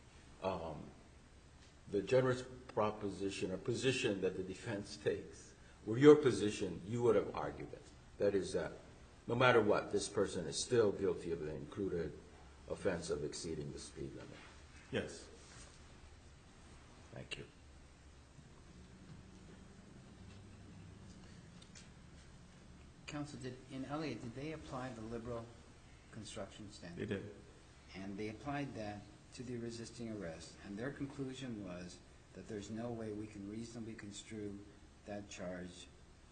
the generous proposition or position that the defense takes were your position, you would have argued it. That is that no matter what, this person is still guilty of the included offense of exceeding the speed limit. Yes. Thank you. Counsel, in Elliott, did they apply the liberal construction standard? They did. And they applied that to the resisting arrest, and their conclusion was that there's no way we can reasonably construe that charge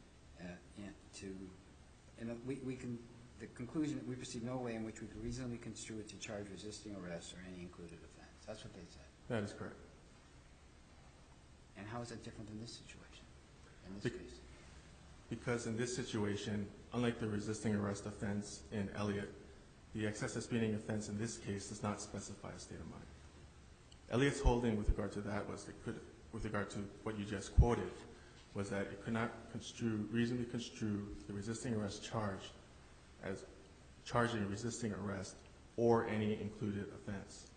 the conclusion that we perceive no way in which we could reasonably construe it to charge resisting arrest or any included offense. That's what they said. That is correct. And how is that different than this situation, in this case? Because in this situation, unlike the resisting arrest offense in Elliott, the excessive speeding offense in this case does not specify a state of mind. Elliott's holding with regard to that was with regard to what you just quoted, was that it could not reasonably construe the resisting arrest charge as charging resisting arrest or any included offense.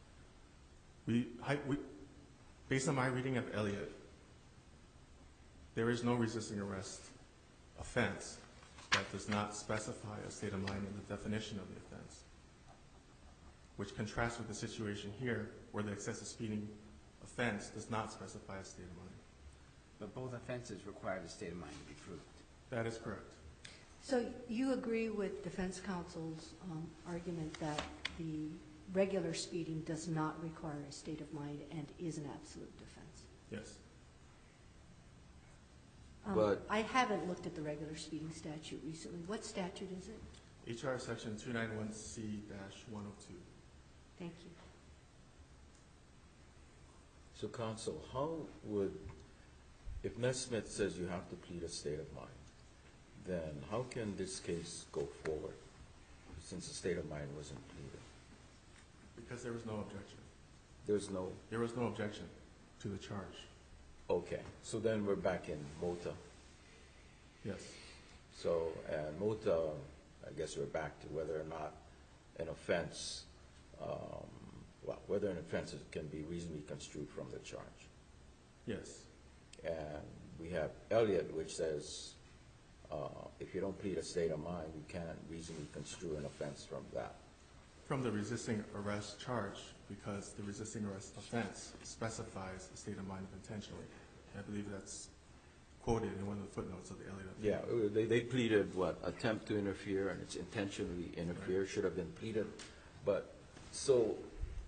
Based on my reading of Elliott, there is no resisting arrest offense that does not specify a state of mind in the definition of the offense, which contrasts with the situation here where the excessive speeding offense does not specify a state of mind. But both offenses require the state of mind to be proved. That is correct. So you agree with defense counsel's argument that the regular speeding does not require a state of mind and is an absolute defense? Yes. But I haven't looked at the regular speeding statute recently. What statute is it? HR section 291C-102. Thank you. so, counsel, how would, if Nesmith says you have to plead a state of mind, then how can this case go forward since the state of mind wasn't pleaded? Because there was no objection. There was no objection to the charge. Okay, so then we're back in Mota. Yes. So, and Mota, I guess we're back to whether or not an offense, whether an offense can be reasonably construed from the charge. Yes. And we have Elliott, which says if you don't plead a state of mind, you can't reasonably construe an offense from that. From the resisting arrest charge, because the resisting arrest offense specifies the state of mind of intentionally. I believe that's quoted in one of the footnotes of the Elliott opinion. Yeah, they pleaded what? Attempt to interfere, and it's intentionally interfere, right. Should have been pleaded. But, so,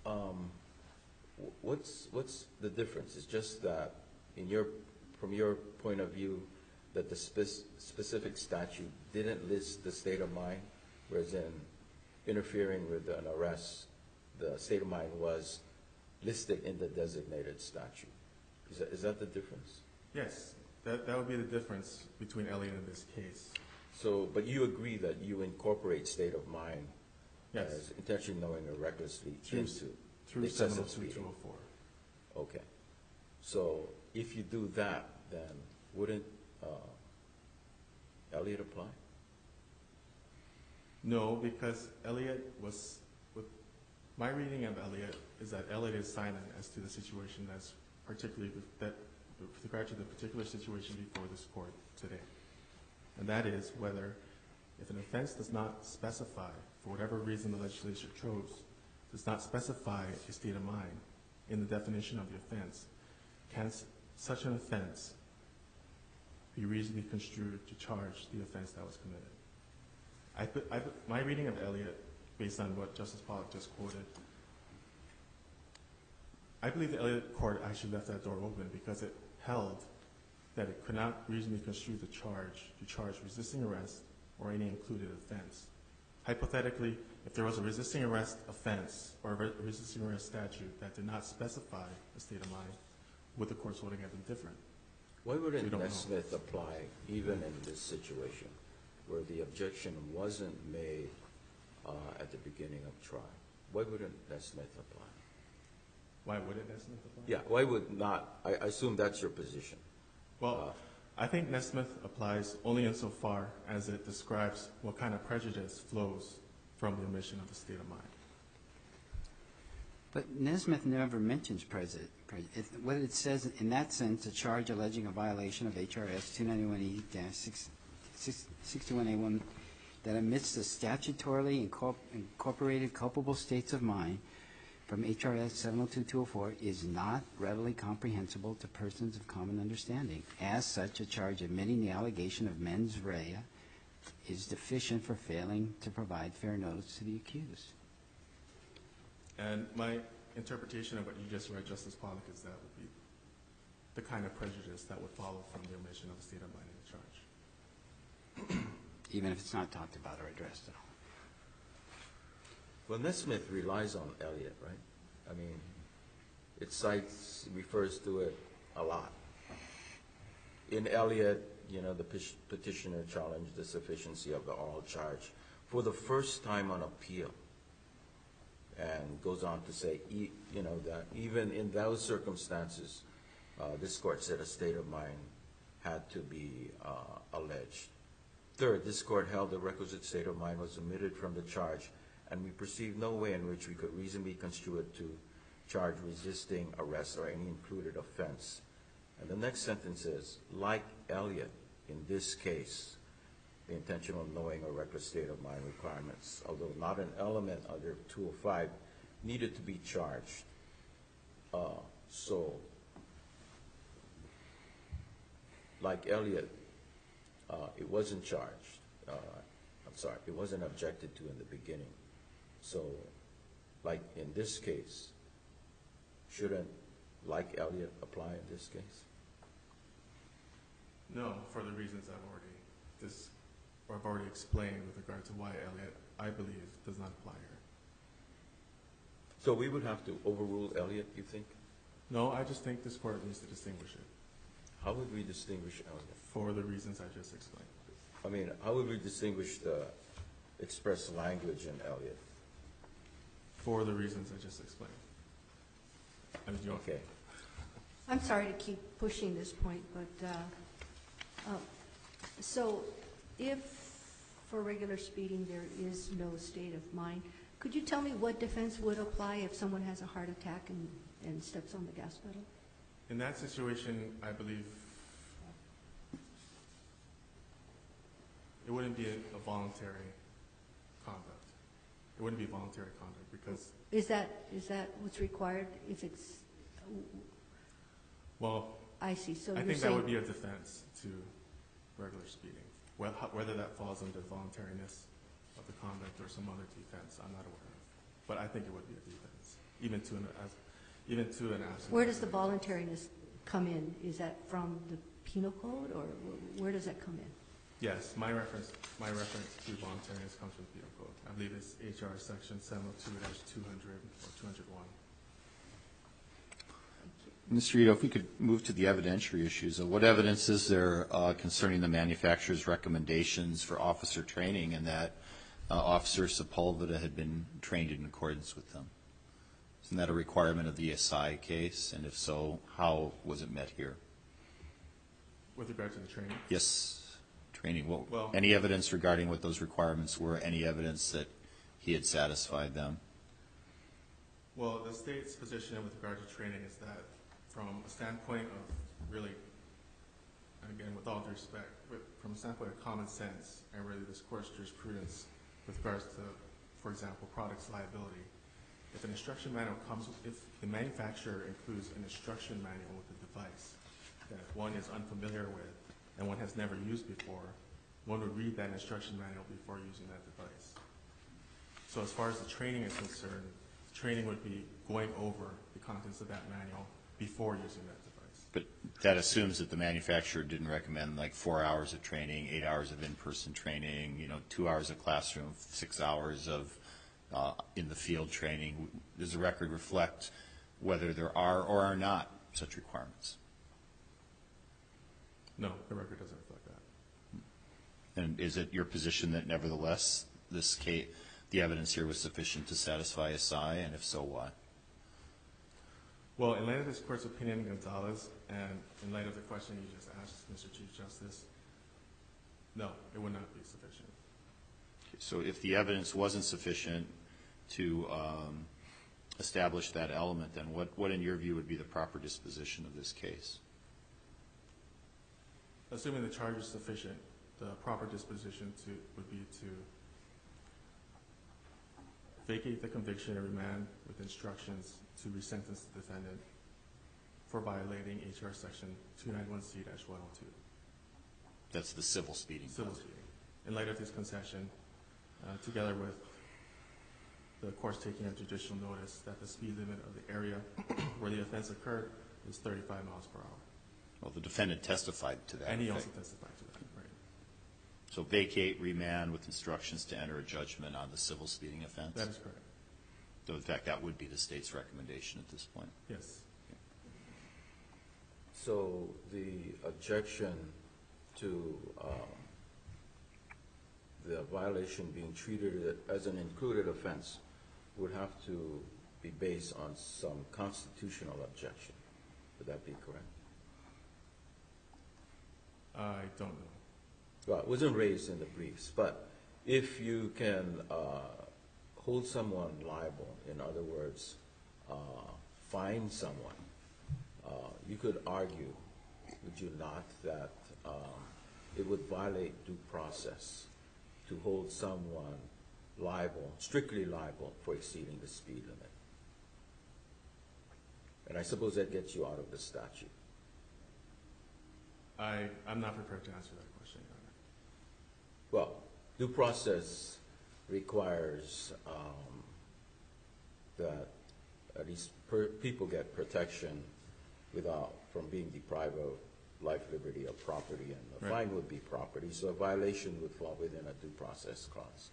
what's the difference? It's just that from your point of view, that the specific statute didn't list the state of mind, whereas in interfering with an arrest, the state of mind was listed in the designated statute. Is that the difference? Yes, that would be the difference between Elliott and this case. So, but you agree that you incorporate state of mind yes. as intentionally knowing or recklessly through excessive speeding. 702-204. Okay. So, if you do that, then wouldn't Elliott apply? No, because Elliott was, with my reading of Elliott is that Elliott is silent as to the situation that's particularly, that with regard to the particular situation before this court today. And that is whether, if an offense does not specify, for whatever reason the legislature chose, does not specify a state of mind in the definition of the offense, can such an offense be reasonably construed to charge the offense that was committed? My reading of Elliott, based on what Justice Pollack just quoted, I believe the Elliott court actually left that door open because it held that it could not reasonably construe the charge to charge resisting arrest or any included offense. Hypothetically, if there was a resisting arrest offense or a resisting arrest statute that did not specify a state of mind, would the court's holding have been different? Why We wouldn't don't know. Nesmith apply even in this situation where the objection wasn't made at the beginning of trial? Why wouldn't Nesmith apply? Why wouldn't Nesmith apply? Yeah, why would not? I assume that's your position. Well, I think Nesmith applies only insofar as it describes what kind of prejudice flows from the omission of the state of mind. But Nesmith never mentions prejudice. What it says in that sense, a charge alleging a violation of HRS 291E-61A1 that amidst the statutorily incorporated culpable states of mind from HRS 702-204 is not readily comprehensible to persons of common understanding. As such, a charge admitting the allegation of mens rea is deficient for failing to provide fair notice to the accused. And my interpretation of what you just read, Justice Pollack, is that would be the kind of prejudice that would follow from the omission of the state of mind in the charge. Even if it's not talked about or addressed at all. Well, Nesmith relies on Elliott, right? I mean, it refers to it a lot. In Elliott, the petitioner challenged the sufficiency of the oral charge for the first time on appeal, and goes on to say, that even in those circumstances, this court said a state of mind had to be alleged. Third, this court held the requisite state of mind was omitted from the charge, and we perceived no way in which we could reasonably construe it to charge resisting arrest or any included offense. And the next sentence is, like Elliott, in this case, the intentional knowing or reckless state of mind requirements, although not an element under 205, needed to be charged. So, like Elliott, it wasn't charged. It wasn't objected to in the beginning. So, like in this case, shouldn't like Elliott apply in this case? No, for the reasons I've already explained with regard to why Elliott, I believe, does not apply here. So we would have to overrule Elliott, you think? No, I just think this court needs to distinguish it How would we distinguish Elliott? for the reasons I just explained. I mean, how would we distinguish the express language in Elliott? For the reasons I just explained. Okay. I'm sorry to keep pushing this point, but, so if for regular speeding there is no state of mind, could you tell me what defense would apply if someone has a heart attack and steps on the gas pedal? In that situation, I believe it wouldn't be a voluntary conduct. It wouldn't be voluntary conduct because, Is that what's required if it's, well, I see, so I you're think that would saying, be a defense to regular speeding. Whether that falls under voluntariness of the conduct or some other defense, I'm not aware of. But I think it would be a defense, even to an absence. where does the voluntariness come in? Is that from the penal code, or where does that come in? Yes, my reference to voluntariness comes from the penal code. I believe it's HR section 702-200 or 201. Mr. Ito, if we could move to the evidentiary issues. What evidence is there concerning the manufacturer's recommendations for officer training and that Officer Sepulveda had been trained in accordance with them? Isn't that a requirement of the ESI case? And if so, how was it met here? With regard to the training? Yes, training? Well- Any evidence regarding what those requirements were? Any evidence that he had satisfied them? Well, the state's position with regard to training is that from a standpoint of really, and again, with all due respect, from a standpoint of common sense and really this court's jurisprudence with regards to, for example, products liability, if an instruction manual if the manufacturer includes an instruction manual with the device that one is unfamiliar with and one has never used before, one would read that instruction manual before using that device. So as far as the training is concerned, training would be going over the contents of that manual before using that device. But that assumes that the manufacturer didn't recommend like 4 hours of training, 8 hours of in-person training, 2 hours of classroom, 6 hours of in the field training. Does the record reflect whether there are or are not such requirements? No, the record doesn't reflect that. And is it your position that nevertheless the evidence here was sufficient to satisfy SI, and if so, why? Well, in light of this court's opinion in Gonzalez, and in light of the question you just asked, Mr. Chief Justice, no, it would not be sufficient. So if the evidence wasn't sufficient to establish that element, then what in your view would be the proper disposition of this case? Assuming the charge is sufficient, the proper disposition would be to vacate the conviction and remand with instructions to resentence the defendant for violating HR Section 291C-102. That's the civil speeding. Civil speeding. In light of this concession, together with the court's taking a judicial notice that the speed limit of the area where the offense occurred is 35 miles per hour. Well, the defendant testified to that. And he also testified to that, right. So vacate, remand with instructions to enter a judgment on the civil speeding offense? That is correct. So in fact, that would be the state's recommendation at this point? Yes. So the objection to the violation being treated as an included offense would have to be based on some constitutional objection. Would that be correct? I don't know. Well, it wasn't raised in the briefs, but if you can hold someone liable, in other words, fine someone, you could argue, would you not, that it would violate due process to hold someone liable, strictly liable, for exceeding the speed limit. And I suppose that gets you out of the statute. I'm not prepared to answer that question, Your Honor. Well, due process requires that at least people get protection from being deprived of life, liberty, or property, and the Right. fine would be property, so a violation would fall within a due process clause.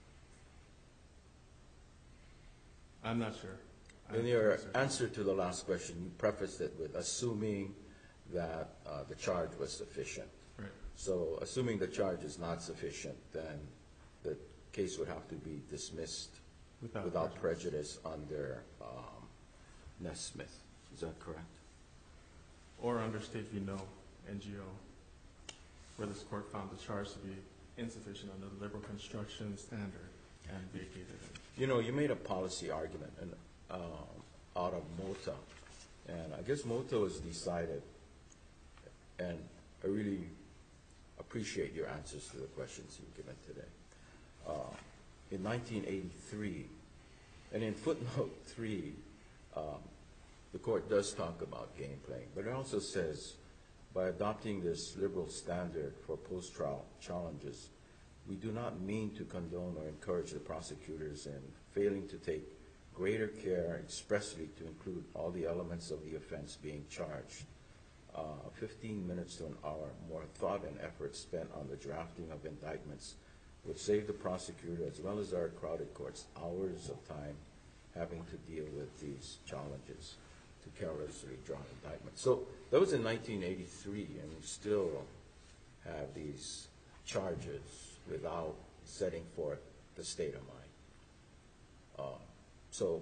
I'm not sure. In your answer to the last question, you prefaced it with assuming that the charge was sufficient. Right. So assuming the charge is not sufficient, then the case would have to be dismissed without prejudice under Nesmith. Is that correct? Or under State v. No, NGO, where this court found the charge to be insufficient under the liberal construction standard and vacated it. You know, you made a policy argument out of MOTA, and I guess MOTA was decided, and I really appreciate your answers to the questions you've given today. In 1983, and in footnote 3, the court does talk about game playing, but it also says, by adopting this liberal standard for post-trial challenges, we do not mean to condone or encourage the prosecutors in failing to take greater care expressly to include all the elements of the offense being charged. 15 minutes to an hour more thought and effort spent on the drafting of indictments would save the prosecutor, as well as our crowded courts, hours of time having to deal with these challenges to carelessly draw indictments. So that was in 1983, and we still have these charges without setting forth the state of mind. So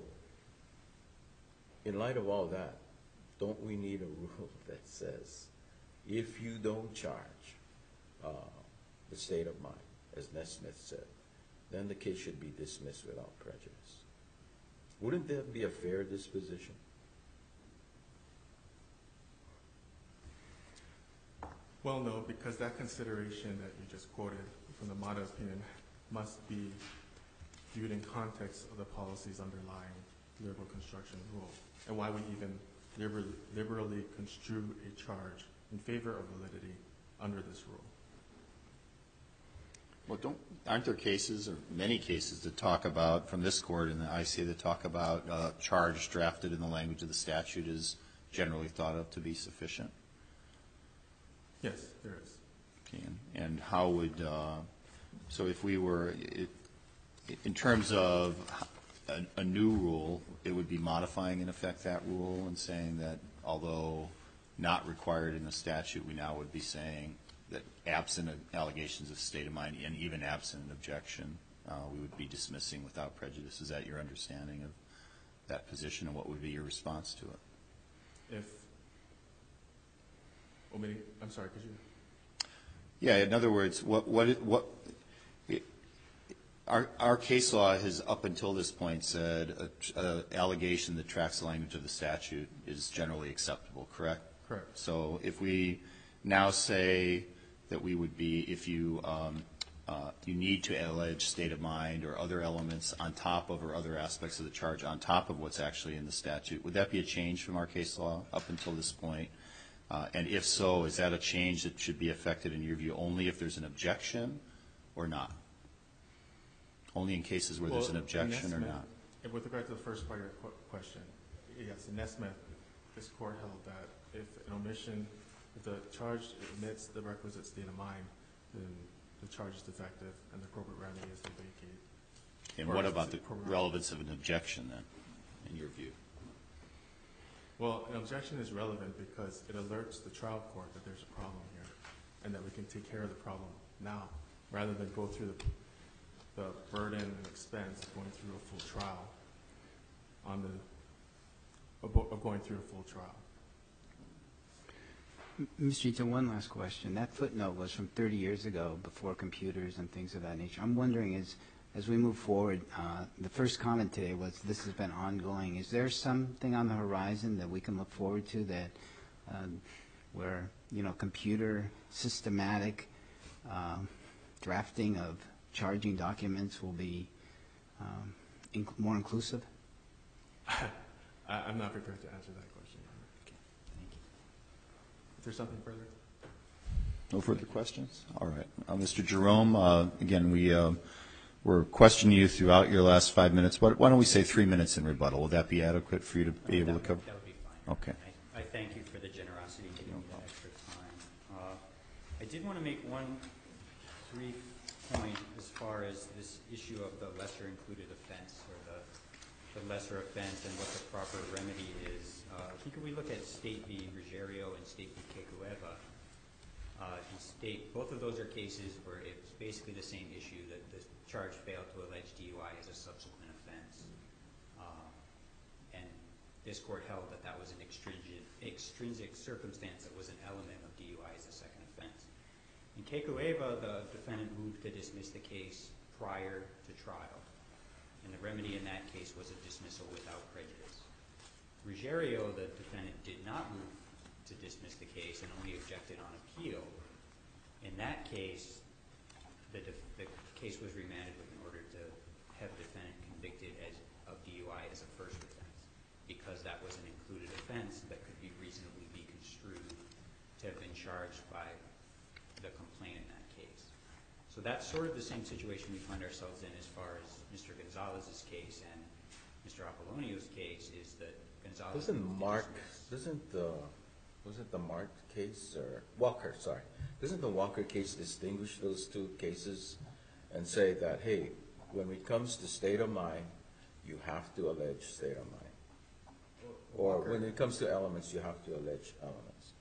in light of all that, don't we need a rule that says if you don't charge the state of mind, as Nesmith said, then the case should be dismissed without prejudice. Wouldn't that be a fair disposition? Well, no, because that consideration that you just quoted from the Mata opinion must be viewed in context of the policies underlying liberal construction rule, and why we even liberally construe a charge in favor of validity under this rule. Well, aren't there cases, or many cases, that talk about, from this court and the ICA, that talk about charge drafted in the language of the statute is generally thought of to be sufficient? Yes, there is. Okay, and how would, so if we were, in terms of a new rule, it would be modifying in effect that rule and saying that although not required in the statute, we now would be saying that absent allegations of state of mind and even absent an objection, we would be dismissing without prejudice. Is that your understanding of that position, and what would be your response to it? I'm sorry, could you? Yeah, in other words, our case law has up until this point said an allegation that tracks the language of the statute is generally acceptable, correct? Correct. So if we now say that we would be, if you need to allege state of mind or other elements on top of, or other aspects of the charge on top of what's actually in the statute, would that be a change from our case law up until this point? And if so, is that a change that should be affected, in your view, only if there's an objection or not? Only in cases where there's an objection or not? With regard to the first part of your question, yes, in Nesmith, this court held that if an omission, if the charge admits the requisite state of mind, then the charge is defective and the appropriate remedy is to vacate. And what about the relevance of an objection then, in your view? Well, an objection is relevant because it alerts the trial court that there's a problem here and that we can take care of the problem now, rather than go through the burden and expense of going through a full trial of going through a full trial. Mr. Ito, one last question. That footnote was from 30 years ago, before computers and things of that nature. I'm wondering, as we move forward, the first comment today was this has been ongoing. Is there something on the horizon that we can look forward to that where, computer systematic drafting of charging documents will be more inclusive? I'm not prepared to answer that question. Okay, thank you. Is there something further? No further questions? All right. Mr. Jerome, again, we're questioning you throughout your last 5 minutes. Why don't we say 3 minutes in rebuttal? Will that be adequate for you to be able to cover? That would be fine. Okay. I thank you for the generosity to give me that extra time. I did want to make one brief point as far as this issue of the lesser included offense, or the lesser offense, and what the proper remedy is. I think if we look at State v. Ruggiero and State v. Kecueva, both of those are cases where it's basically the same issue, that the charge failed to allege DUI as a subsequent offense. And this court held that that was an extrinsic circumstance that was an element of DUI as a second offense. In Kecueva, the defendant moved to dismiss the case prior to trial, and the remedy in that case was a dismissal without prejudice. Ruggiero, the defendant, did not move to dismiss the case and only objected on appeal. In that case, the case was remanded in order to have the defendant convicted of DUI as a first offense, because that was an included offense that could be reasonably be construed to have been charged by the complainant in that case. So that's sort of the same situation we find ourselves in as far as Mr. Gonzalez's case and Mr. Apollonio's case, is that Gonzalez... Wasn't the Mark case, or Walker, sorry. Doesn't the Walker case distinguish those two cases and say that, hey, when it comes to state of mind, you have to allege state of mind? Or when it comes to elements, you have to allege elements?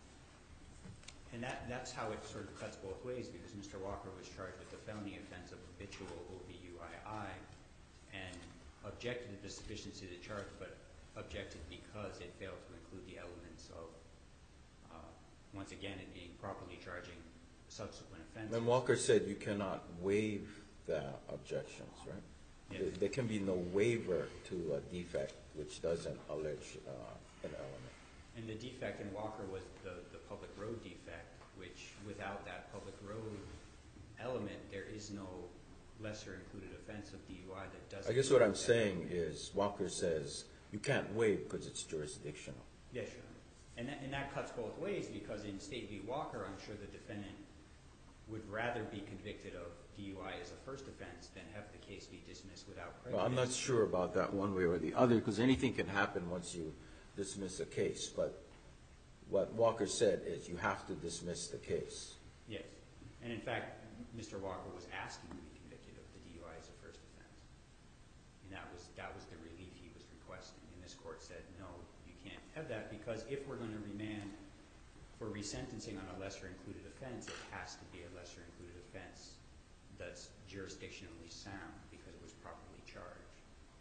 And that's how it sort of cuts both ways, because Mr. Walker was charged with the felony offense of habitual OVUII and objected to the sufficiency of the charge, but objected because it failed to include the elements of, once again, it being properly charging subsequent offenses. And Walker said you cannot waive the objections, right? Yes. There can be no waiver to a defect which doesn't allege an element. And the defect in Walker was the public road defect, which without that public road element, there is no lesser included offense of DUI that doesn't. I guess what I'm saying is Walker says you can't waive because it's jurisdictional. Yes, Your Honor. And that cuts both ways, because in State v. Walker, I'm sure the defendant would rather be convicted of DUI as a first offense than have the case be dismissed without prejudice. Well, I'm not sure about that one way or the other, because anything can happen once you dismiss a case. But what Walker said is you have to dismiss the case. Yes. And in fact, Mr. Walker was asking to be convicted of the DUI as a first offense. And that was the relief he was requesting. And this court said, no, you can't have that, because if we're going to remand for resentencing on a lesser included offense, it has to be a lesser included offense that's jurisdictionally sound because it was properly charged.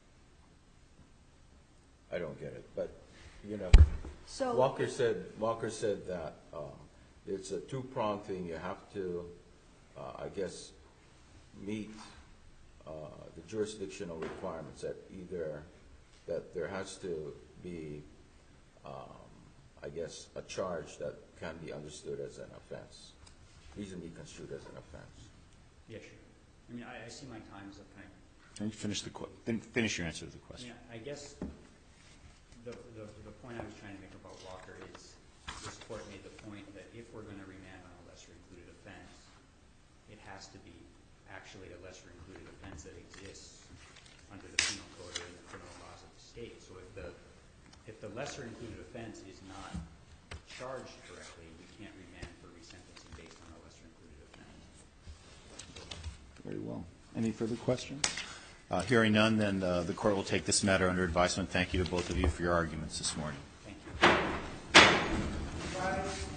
I don't get it, but you know, So Walker said that it's a two-pronged thing. You have to, I guess, meet the jurisdictional requirements that either that there has to be, I guess, a charge that can be understood as an offense, reasonably construed as an offense. Yes, sure. I mean, I see my time's up. Can you finish your answer to the I question? mean, I guess the point I was trying to make about Walker is this court made the point that if we're going to remand on a lesser included offense, it has to be actually a lesser included offense that exists under the penal code or in the criminal laws of the state. So if the lesser included offense is not charged correctly, we can't remand for resentencing based on a lesser included offense. Very well. Any further questions? Hearing none, then the court will take this matter under advisement. Thank you to both of you for your arguments this morning. Thank you.